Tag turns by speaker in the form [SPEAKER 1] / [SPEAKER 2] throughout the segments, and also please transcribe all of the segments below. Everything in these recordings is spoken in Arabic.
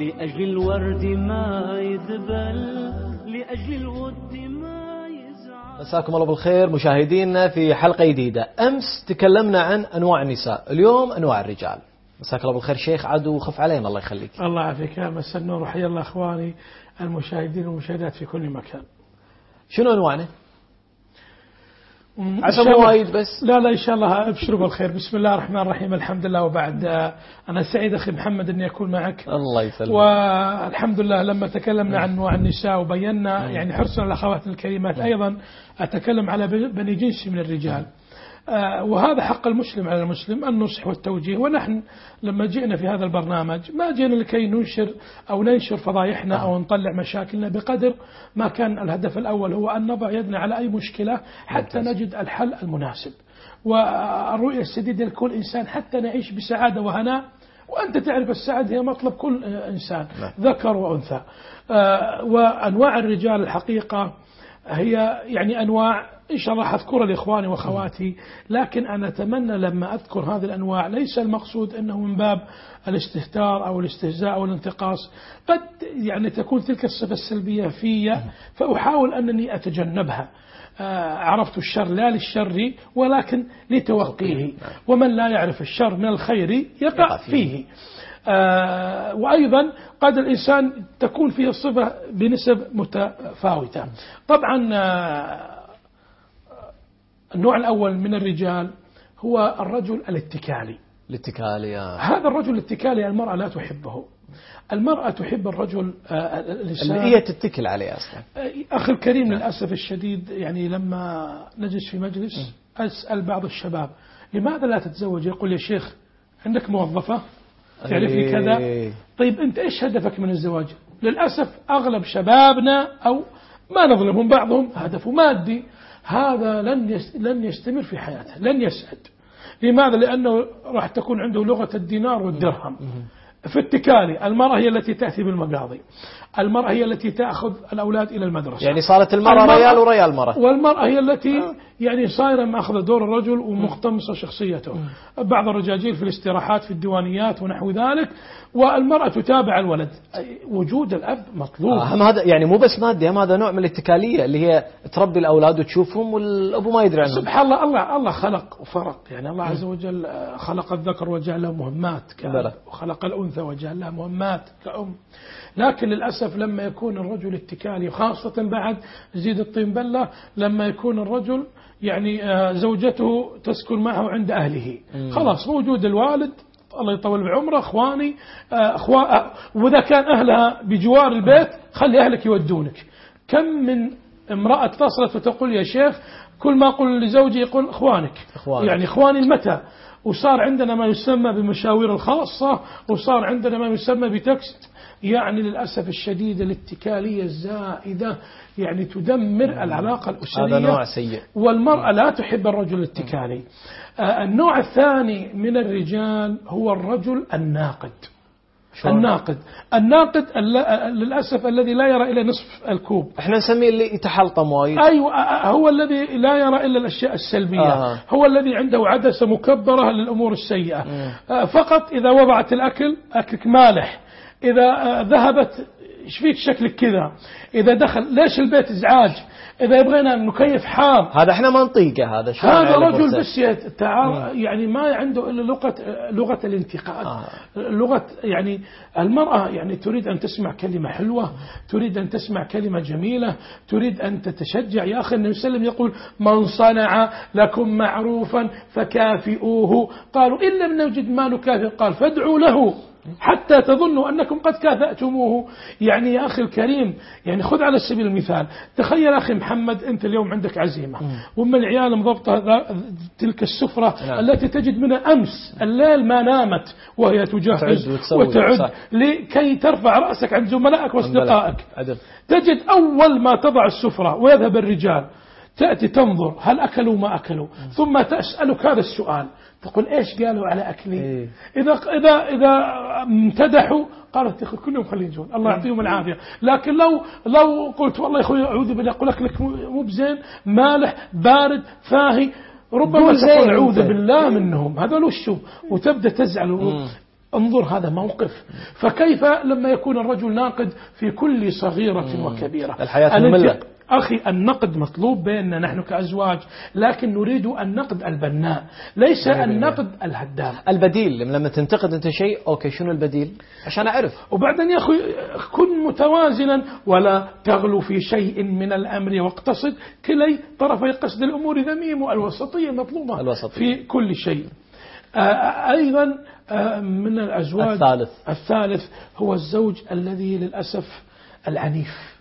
[SPEAKER 1] لأجل الورد ما يذبل، لأجل الود ما يزعل.
[SPEAKER 2] مساكم الله بالخير مشاهدينا في حلقة جديدة. أمس تكلمنا عن أنواع النساء، اليوم أنواع الرجال. مساك الله بالخير شيخ عدو، خف علينا الله يخليك.
[SPEAKER 3] الله يعافيك يا مس النور، وحيا الله أخواني المشاهدين والمشاهدات في كل مكان.
[SPEAKER 2] شنو أنواعنا؟ عسى مو وايد بس.
[SPEAKER 3] لا إن شاء الله أبشروا بالخير. بسم الله الرحمن الرحيم، الحمد لله وبعد. أنا سعيد أخي محمد أني أكون معك.
[SPEAKER 2] الله يسلمك.
[SPEAKER 3] والحمد لله لما تكلمنا عن أنواع النساء وبينا يعني حرصنا الأخوات الكريمات أيضا أتكلم على بني جنس من الرجال، وهذا حق المسلم على المسلم النصح والتوجيه. ونحن لما جئنا في هذا البرنامج ما جئنا لكي ننشر فضايحنا أو نطلع مشاكلنا، بقدر ما كان الهدف الأول هو أن نضع يدنا على أي مشكلة حتى نجد الحل المناسب. والرؤية السديدة لكل إنسان حتى نعيش بسعادة وهناء، وأنت تعرف السعادة هي مطلب كل إنسان ذكر وأنثى. وأنواع الرجال الحقيقة هي يعني أنواع إن شاء الله أذكرها لإخواني وأخواتي، لكن أنا أتمنى لما أذكر هذه الأنواع ليس المقصود أنه من باب الاستهتار أو الاستهزاء أو الانتقاص. قد يعني تكون تلك الصفة السلبية في، فأحاول أنني أتجنبها. عرفت الشر لا للشر ولكن لتوقيه، ومن لا يعرف الشر من الخير يقع فيه. وأيضا قد الإنسان تكون فيه الصفة بنسب متفاوتة. طبعا النوع الأول من الرجال هو الرجل الاتكالي. هذا الرجل الاتكالي المرأة لا تحبه. المرأة تحب الرجل
[SPEAKER 2] اللي هي تتكل عليه أصلا.
[SPEAKER 3] أخي الكريم للأسف الشديد يعني لما نجلس في مجلس أسأل بعض الشباب لماذا لا تتزوج؟ يقول يا شيخ عندك موظفة تعرفي كذا. طيب أنت إيش هدفك من الزواج؟ للأسف أغلب شبابنا أو ما نظلمهم بعضهم هدفه مادي. هذا لن يستمر في حياته، لن يسعد. لماذا؟ لأنه راح تكون عنده لغة الدينار والدرهم. في التكالي المرأة هي التي تأتي بالمقاضي، المرأة هي التي تأخذ الأولاد إلى المدرسة،
[SPEAKER 2] يعني صارت المرأة ريال وريال مرة.
[SPEAKER 3] والمرأة هي التي يعني صايرة مأخذ دور الرجل ومختمصة شخصيته. بعض الرجاجيل في الاستراحات في الديوانيات ونحو ذلك، والمرأة تتابع الولد. وجود الأب مطلوب.
[SPEAKER 2] هذا يعني مو بس مادي، هذا نوع من الاتكالية اللي هي تربي الأولاد وتشوفهم والأبو ما يدري عنهم.
[SPEAKER 3] سبحان الله خلق وفرق. يعني الله عز وجل خلق الذكر وجعل له مهمات كأب، وخلق الأنثى وجعل لها مهمات كأم. لكن للأسف لما يكون الرجل اتكالي، وخاصة بعد زيد الطين بلة لما يكون الرجل يعني زوجته تسكن معه عند أهله، خلاص موجود الوالد الله يطول بعمره، اخواني واذا كان اهلها بجوار البيت خلي اهلك يودونك. كم من امرأة اتصلت وتقول يا شيخ كل ما اقول لزوجي يقول اخوانك. يعني اخواني المتى؟ وصار عندنا ما يسمى بمشاوير الخاصة، وصار عندنا ما يسمى بتكست. يعني للأسف الشديد الاتكالية الزائدة يعني تدمر العلاقة الأسرية.
[SPEAKER 2] هذا نوع سيء،
[SPEAKER 3] والمرأة لا تحب الرجل الاتكالي. النوع الثاني من الرجال هو الرجل الناقد. الناقد للأسف الذي لا يرى إلا نصف الكوب.
[SPEAKER 2] احنا نسميه اللي يتحلطم وايد.
[SPEAKER 3] أيوة، هو الذي لا يرى إلا الأشياء السلبية. هو الذي عنده عدسة مكبرة للأمور السيئة. فقط إذا وضعت الأكل أكلك مالح، إذا ذهبت ايش فيك شكلك كذا، إذا دخل ليش البيت إزعاج، إذا يبغينا نكيف حار.
[SPEAKER 2] هذا احنا ما نطيقه.
[SPEAKER 3] هذا رجل بس يعني ما عنده إلا لغة الانتقاد. لغة يعني المرأة يعني تريد أن تسمع كلمة حلوة، تريد أن تسمع كلمة جميلة، تريد أن تتشجع. يا أخي النبي صلى الله عليه وسلم يقول من صنع لكم معروفا فكافئوه. قالوا إن لم نجد ما نكافئ قال فادعوا له حتى تظنوا أنكم قد كافأتموه. يعني يا أخي الكريم يعني خذ على سبيل المثال، تخيل أخي محمد أنت اليوم عندك عزيمة وأم العيال مضبطة تلك السفرة التي تجد منها أمس الليل ما نامت وهي تجهز وتعد لكي ترفع رأسك عند زملائك واصدقائك. تجد أول ما تضع السفرة ويذهب الرجال تأتي تنظر هل أكلوا ما أكلوا، ثم تسألك هذا السؤال تقول إيش قالوا على أكلي. إذا امتدحوا قالت كلهم خليهم يجون الله يعطيهم العافية. لكن لو قلت والله يا أخوي أعوذ بالله أقول لك مو بزين مالح بارد فاهي، ربما تقول أعوذ بالله منهم هذول وشو، وتبدأ تزعل انظر هذا موقف. فكيف لما يكون الرجل ناقد في كل صغيرة وكبيرة؟
[SPEAKER 2] الحياة مملة
[SPEAKER 3] أخي. النقد مطلوب بيننا نحن كأزواج، لكن نريد النقد البناء ليس النقد الهدام.
[SPEAKER 2] البديل لما تنتقد أنت شيء، أوكي شنو البديل عشان أعرف.
[SPEAKER 3] وبعدين يا أخي كن متوازنا ولا تغلو في شيء من الأمر واقتصد كلي طرفي قصد الأمور ذميم، والوسطية مطلوبة في كل شيء. أيضا من الأزواج الثالث هو الزوج الذي للأسف العنيف.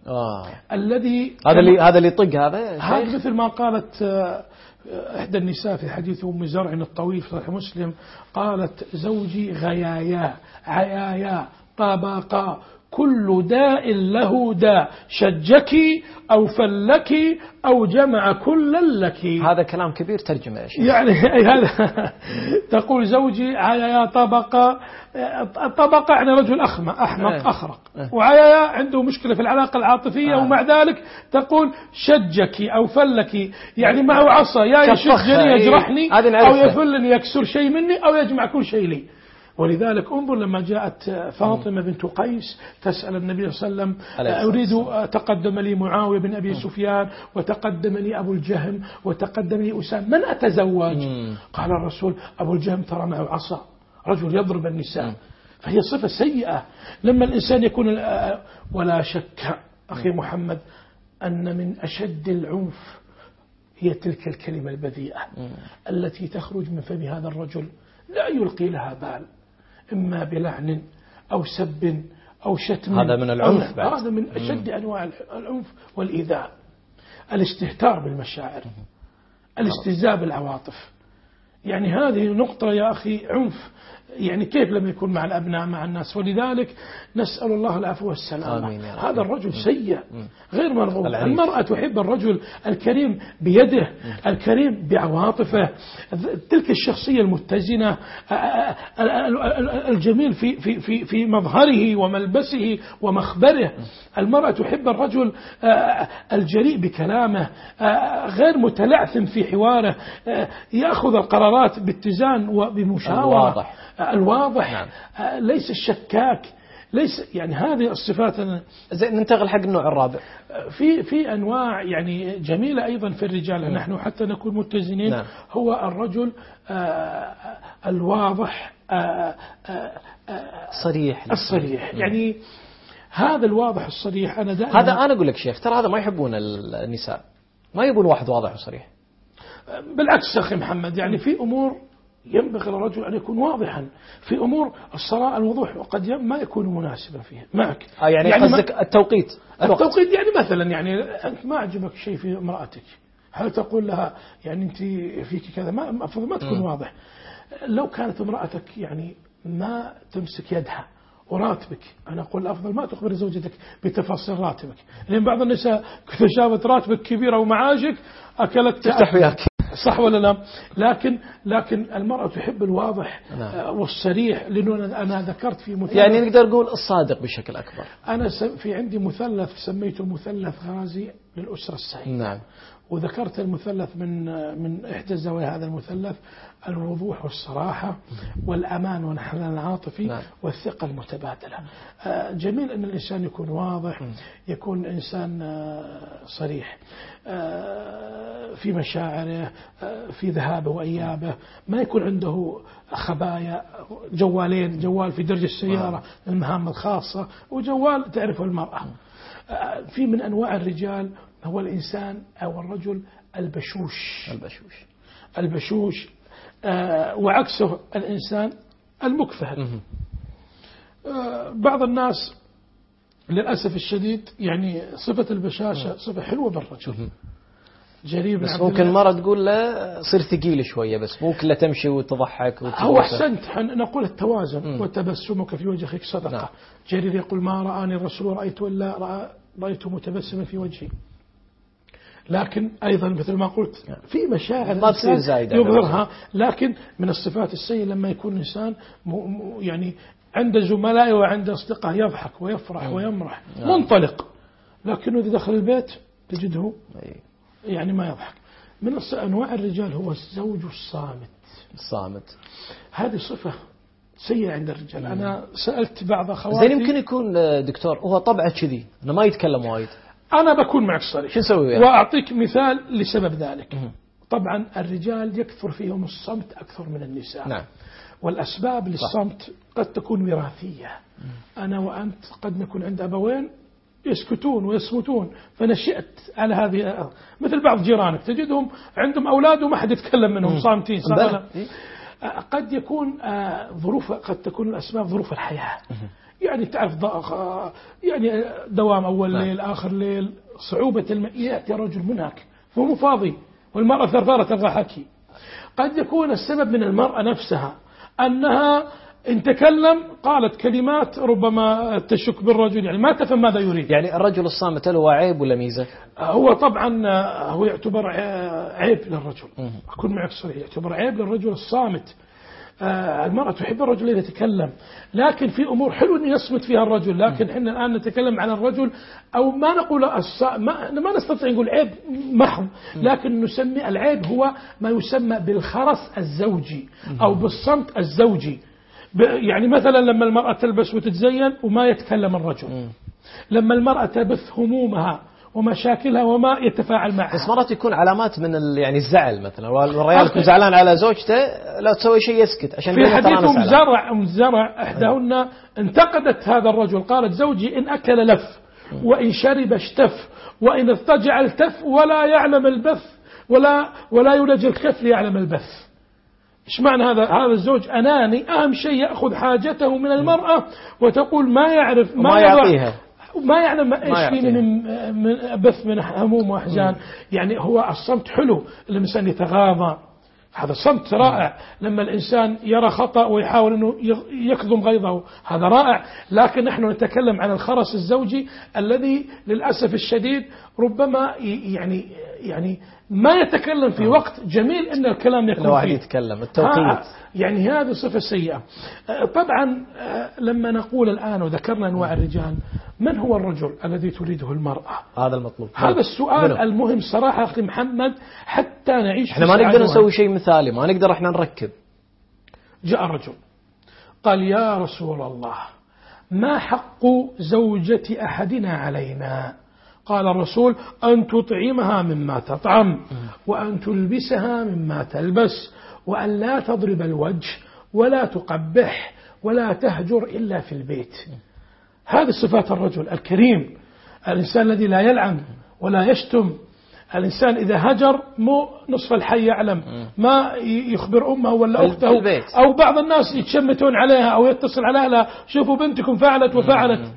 [SPEAKER 3] الذي
[SPEAKER 2] هذا اللي يطق هذا
[SPEAKER 3] مثل ما قالت إحدى النساء في حديث أم زرع الطويل في صحيح مسلم، قالت زوجي غيايا عيايا طابقا كل داء له داء، شجك أو فلك أو جمع كل لك.
[SPEAKER 2] هذا كلام كبير ترجمة يا شيخ.
[SPEAKER 3] يعني هذا تقول زوجي عيايا طبقة يعني رجل أحمق أخرق، وعيايا عنده مشكلة في العلاقة العاطفية، ومع ذلك تقول شجك أو فلك، يعني معه عصا يا يشجني يجرحني أو يفلني يكسر شيء مني أو يجمع كل شيء لي. ولذلك انظر لما جاءت فاطمة بنت قيس تسأل النبي صلى الله عليه وسلم أريد تقدم لي معاوية بن أبي سفيان وتقدم لي أبو الجهم وتقدم لي أسامة، من أتزوج؟ قال الرسول أبو الجهم ترى معه عصا، رجل يضرب النساء، فهي صفة سيئة لما الإنسان يكون. ولا شك أخي محمد أن من أشد العنف هي تلك الكلمة البذيئة التي تخرج من فم هذا الرجل لا يلقي لها بال، إما بلعن أو سب أو شتم.
[SPEAKER 2] هذا من العنف بعد.
[SPEAKER 3] هذا من أشد أنواع العنف والإيذاء. الاستهتار بالمشاعر، الاستهزاء بالعواطف، يعني هذه نقطة يا أخي عنف. يعني كيف لم يكن مع الأبناء مع الناس؟ ولذلك نسأل الله العفو والسلامة. هذا الرجل سيء غير مرغوب. المرأة تحب الرجل الكريم بيده، الكريم بعواطفه، تلك الشخصية المتزنة، الجميل في مظهره وملبسه ومخبره. المرأة تحب الرجل الجريء بكلامه، غير متلعثم في حواره، يأخذ القرارات باتزان وبمشاورة، الواضح. نعم. ليس الشكاك، ليس يعني هذه الصفات.
[SPEAKER 2] ننتقل حق النوع الرابع.
[SPEAKER 3] في أنواع يعني جميلة أيضا في الرجال. نحن حتى نكون متزنين. نعم. هو الرجل الواضح الصريح. يعني هذا الواضح الصريح
[SPEAKER 2] هذا أنا أقول لك شيخ، ترى هذا ما يحبون النساء، ما يبون واحد واضح وصريح.
[SPEAKER 3] بالعكس أخي محمد، يعني في أمور ينبغي للرجل أن يكون واضحا، في أمور الصراحة الوضوح وقد ما يكون مناسبا فيها معك.
[SPEAKER 2] يعني قصدك التوقيت
[SPEAKER 3] يعني مثلا يعني أنت ما عجبك شيء في امرأتك، هل تقول لها يعني أنت فيك كذا؟ ما تكون واضح. لو كانت امرأتك يعني ما تمسك يدها وراتبك، أنا أقول الأفضل ما تخبر زوجتك بتفاصيل راتبك، لأن بعض النساء كذا شافت راتبك كبيرة ومعاشك أكلت
[SPEAKER 2] تفتح وياك،
[SPEAKER 3] صح ولا لا؟ لكن المرأة تحب الواضح والصريح، لأنه أنا ذكرت في مثلث،
[SPEAKER 2] يعني نقدر نقول الصادق بشكل أكبر.
[SPEAKER 3] أنا في عندي مثلث سميته مثلث غازي للأسرة السعيدة.
[SPEAKER 2] نعم.
[SPEAKER 3] وذكرت المثلث من إحدى زوايا هذا المثلث: الوضوح والصراحة والأمان والحنان العاطفي. نعم. والثقة المتبادلة. جميل أن الإنسان يكون واضح، يكون إنسان صريح في مشاعره، في ذهابه وإيابه، ما يكون عنده خبايا، جوال في درج السيارة المهام الخاصة، وجوال تعرفه المرأة. في من أنواع الرجال هو الإنسان أو الرجل البشوش وعكسه الإنسان المكفهل. بعض الناس للأسف الشديد يعني صفة البشاشة صفة حلوة بالرجل. جرير
[SPEAKER 2] بس ممكن مرة تقول له صير ثقيل شوية، بس ممكن لا تمشي وتضحك
[SPEAKER 3] هو أحسنت، نقول التوازن. وتبسمك في وجه أخيك صدقة. نعم. جرير يقول: ما رآني الرسول رأيته متبسما في وجهي. لكن أيضا مثل ما قلت في مشاعر
[SPEAKER 2] ما تصير زايدة
[SPEAKER 3] يظهرها، لكن من الصفات السيئة لما يكون إنسان يعني عند زملائه وعند أصدقائه يضحك ويفرح ويمرح منطلق، لكنه إذا دخل البيت تجده يعني ما يضحك. من أنواع الرجال هو الزوج الصامت. هذه صفة سيء عند الرجال. أنا سألت بعض أخواتي.
[SPEAKER 2] زين يمكن يكون دكتور هو طبعه كذي أنه ما يتكلم وايد.
[SPEAKER 3] أنا بكون معك صريح.
[SPEAKER 2] شو نسوي يعني؟
[SPEAKER 3] وأعطيك مثال لسبب ذلك. طبعا الرجال يكثر فيهم الصمت أكثر من النساء.
[SPEAKER 2] نعم.
[SPEAKER 3] والأسباب للصمت قد تكون وراثية. أنا وأنت قد نكون عند أبوين يسكتون ويصمتون فنشأت على هذه، مثل بعض جيرانك تجدهم عندهم أولاد وما حد يتكلم منهم صامتين. قد يكون ظروف، قد تكون الأسباب ظروف الحياة. يعني تعرف يعني دوام أول ليل آخر ليل، صعوبة يأتي رجل منهك فهو فاضي والمرأة ثرثارة تبغى حكي. قد يكون السبب من المرأة نفسها أنها إن تكلم قالت كلمات ربما تشك بالرجل، يعني ما تفهم ماذا يريد.
[SPEAKER 2] يعني الرجل الصامت هل هو عيب ولا ميزة؟
[SPEAKER 3] هو طبعا هو يعتبر عيب للرجل. أكون معك صريح، يعتبر عيب للرجل الصامت. المرأة تحب الرجل إذا يتكلم، لكن في أمور حلو أن يصمت فيها الرجل. لكن إحنا الآن نتكلم عن الرجل، أو ما نقول ما نستطيع نقول عيب محض، لكن نسمي العيب هو ما يسمى بالخرس الزوجي أو بالصمت الزوجي. يعني مثلا لما المرأة تلبس وتتزين وما يتكلم الرجل، لما المرأة تبث همومها ومشاكلها وما يتفاعل معها.
[SPEAKER 2] بس مرات يكون علامات من يعني الزعل، مثلا والرجال يكون زعلان على زوجته لا تسوي شيء يسكت عشان
[SPEAKER 3] في حديث زرع إحداهن انتقدت هذا الرجل، قالت زوجي إن أكل لف وإن شرب اشتف وإن اضطجع التف ولا يعلم البث ولا يولج الكف ليعلم البث. إيش معنى هذا الزوج أناني، أهم شيء يأخذ حاجته من المرأة وتقول ما يعرف
[SPEAKER 2] ما يعطيها،
[SPEAKER 3] ما يعلم ايش فيه من بث من هموم واحزان. يعني هو الصمت حلو، الانسان يتغاضى، هذا صمت رائع. لما الانسان يرى خطأ ويحاول انه يكظم غيظه هذا رائع. لكن نحن نتكلم عن الخرس الزوجي الذي للاسف الشديد ربما يعني ما يتكلم في وقت جميل ان الكلام يكون
[SPEAKER 2] الواحد
[SPEAKER 3] فيه
[SPEAKER 2] يتكلم التوقيت.
[SPEAKER 3] يعني هذه صفة سيئة. طبعا لما نقول الآن وذكرنا أنواع الرجال، من هو الرجل الذي تريده المرأة؟
[SPEAKER 2] هذا المطلوب.
[SPEAKER 3] هذا السؤال المهم صراحة أخي محمد، حتى نعيش.
[SPEAKER 2] احنا ما نقدر نسوي شيء مثالي، ما نقدر احنا نركب.
[SPEAKER 3] جاء رجل قال يا رسول الله ما حق زوجة أحدنا علينا؟ قال الرسول أن تطعمها مما تطعم وأن تلبسها مما تلبس وأن لا تضرب الوجه ولا تقبح ولا تهجر إلا في البيت. هذه صفات الرجل الكريم، الإنسان الذي لا يلعن ولا يشتم، الإنسان إذا هجر مو نصف الحي يعلم، ما يخبر أمه ولا أخته أو بعض الناس يتشمتون عليها أو يتصل على أهلها شوفوا بنتكم فعلت وفعلت.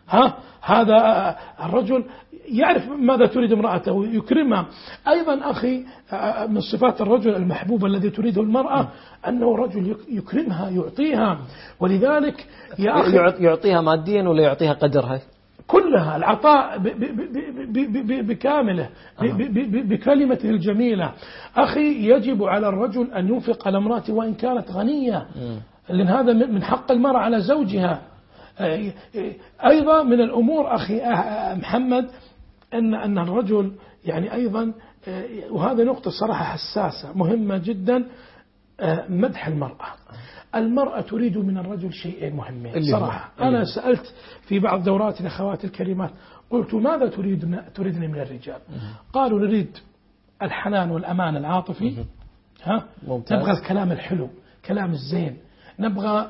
[SPEAKER 3] هذا الرجل يعرف ماذا تريد امرأته يكرمها. أيضا أخي من صفات الرجل المحبوب الذي تريده المرأة أنه رجل يكرمها يعطيها. ولذلك يا أخي
[SPEAKER 2] يعطيها ماديا ولا يعطيها قدرها
[SPEAKER 3] كلها، العطاء بكامله بكلمته الجميلة. أخي يجب على الرجل أن ينفق على امرأته وإن كانت غنية، لأن هذا من حق المرأة على زوجها. أيضا من الأمور أخي محمد أن الرجل يعني أيضا، وهذا نقطة صراحة حساسة مهمة جدا، مدح المرأة. المرأة تريد من الرجل شيئين مهمين صراحة. أنا سألت في بعض دورات الأخوات الكريمات قلت ماذا تريدني من الرجال؟ قالوا نريد الحنان والأمان العاطفي، نبغى الكلام الحلو، كلام الزين، نبغى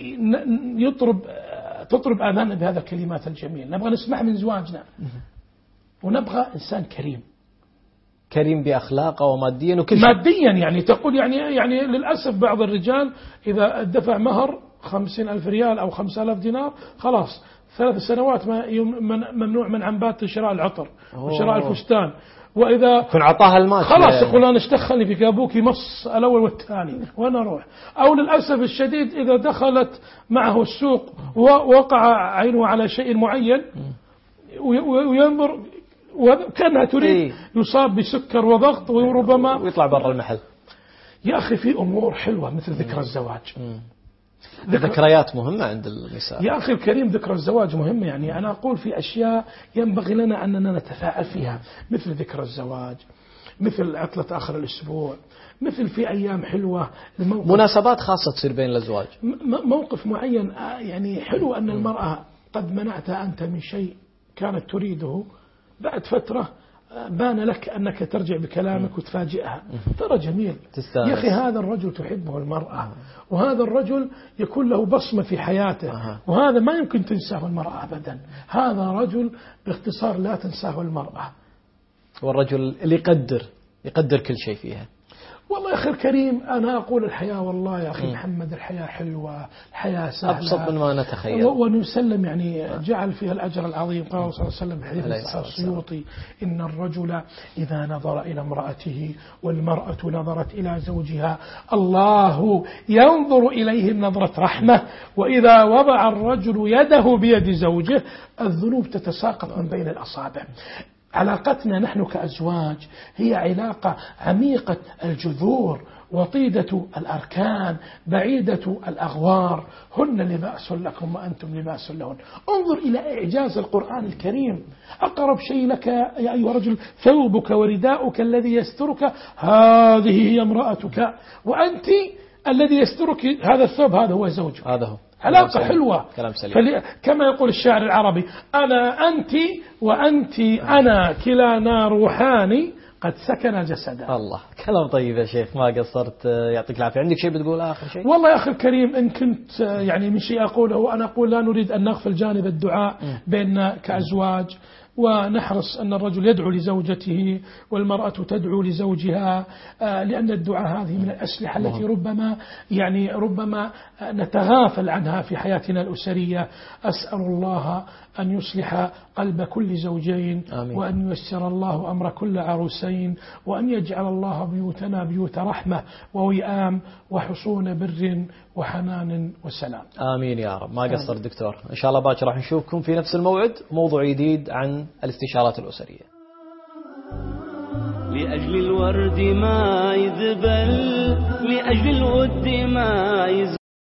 [SPEAKER 3] تطرب آذاننا بهذا الكلمات الجميلة، نبغى نسمع من زواجنا، ونبغى إنسان كريم بأخلاقه وماديا وكل شيء. ماديا يعني تقول يعني للأسف بعض الرجال إذا دفع مهر 50,000 ريال أو 5,000 دينار خلاص 3 سنوات ممنوع من عنبات شراء العطر وشراء الفستان. وإذا
[SPEAKER 2] كن عطاها المال
[SPEAKER 3] خلاص يقول أنا اشتخلني فيك أبوك مص الأول والثاني وأنا أروح. أو للأسف الشديد إذا دخلت معه السوق ووقع عينه على شيء معين وينظر وكانها تريد يصاب بسكر وضغط وربما
[SPEAKER 2] ويطلع برا المحل.
[SPEAKER 3] يا أخي في أمور حلوة مثل ذكرى الزواج.
[SPEAKER 2] ذكريات مهمة عند النساء
[SPEAKER 3] يا أخي الكريم، ذكرى الزواج مهمة. يعني أنا أقول في أشياء ينبغي لنا أننا نتفاعل فيها مثل ذكرى الزواج، مثل عطلة آخر الأسبوع، مثل في أيام حلوة
[SPEAKER 2] مناسبات خاصة تصير بين الأزواج،
[SPEAKER 3] موقف معين يعني حلو أن المرأة قد منعتها أنت من شيء كانت تريده، بعد فترة بان لك أنك ترجع بكلامك وتفاجئها، ترى جميل يا أخي، هذا الرجل تحبه المرأة، وهذا الرجل يكون له بصمة في حياته، وهذا ما يمكن تنساه المرأة أبدا، هذا رجل باختصار لا تنساه المرأة.
[SPEAKER 2] والرجل اللي يقدر كل شيء فيها.
[SPEAKER 3] والله يا أخي الكريم أنا أقول الحياة، والله يا أخي محمد الحياة حلوة، الحياة سهلة
[SPEAKER 2] أبسط من ما نتخيل،
[SPEAKER 3] ونسلم يعني جعل فيها الأجر العظيم. قال صلى الله عليه وسلم حديث السيوطي: إن الرجل إذا نظر إلى امرأته والمرأة نظرت إلى زوجها الله ينظر إليهم نظرة رحمة، وإذا وضع الرجل يده بيد زوجه الذنوب تتساقط من بين الأصابع. علاقتنا نحن كأزواج هي علاقة عميقة الجذور، وطيدة الأركان، بعيدة الأغوار، هن لباس لكم وأنتم لباس لهن. انظر إلى إعجاز القرآن الكريم، أقرب شيء لك يا أيها الرجل ثوبك ورداؤك الذي يسترك، هذه هي امرأتك، وأنت الذي يسترك هذا الثوب هذا هو زوجك.
[SPEAKER 2] هذا هو
[SPEAKER 3] علاقة حلوة.
[SPEAKER 2] كلام سليم.
[SPEAKER 3] كما يقول الشاعر العربي: أنا أنت وأنت أنا، كلانا روحان قد سكن جسدا.
[SPEAKER 2] الله، كلام طيب يا شيخ، ما قصرت، يعطيك العافية. عندك شيء بتقول آخر شيء؟
[SPEAKER 3] والله يا أخي الكريم إن كنت يعني من شيء أقوله، أنا أقول لا نريد أن نغفل جانب الدعاء بيننا كأزواج، ونحرص أن الرجل يدعو لزوجته والمرأة تدعو لزوجها، لأن الدعاء هذه من الأسلحة التي ربما نتغافل عنها في حياتنا الأسرية. أسأل الله أن يصلح قلب كل زوجين، وأن ييسر الله أمر كل عروسين، وأن يجعل الله بيوتنا بيوت رحمة ووئام وحصون بر وحنان وسلام.
[SPEAKER 2] آمين يا رب. ما قصر دكتور. إن شاء الله باكر راح نشوفكم في نفس الموعد، موضوع جديد عن الاستشارات الأسرية.
[SPEAKER 1] لأجل الورد ما يذبل، لأجل الود ما يذبل.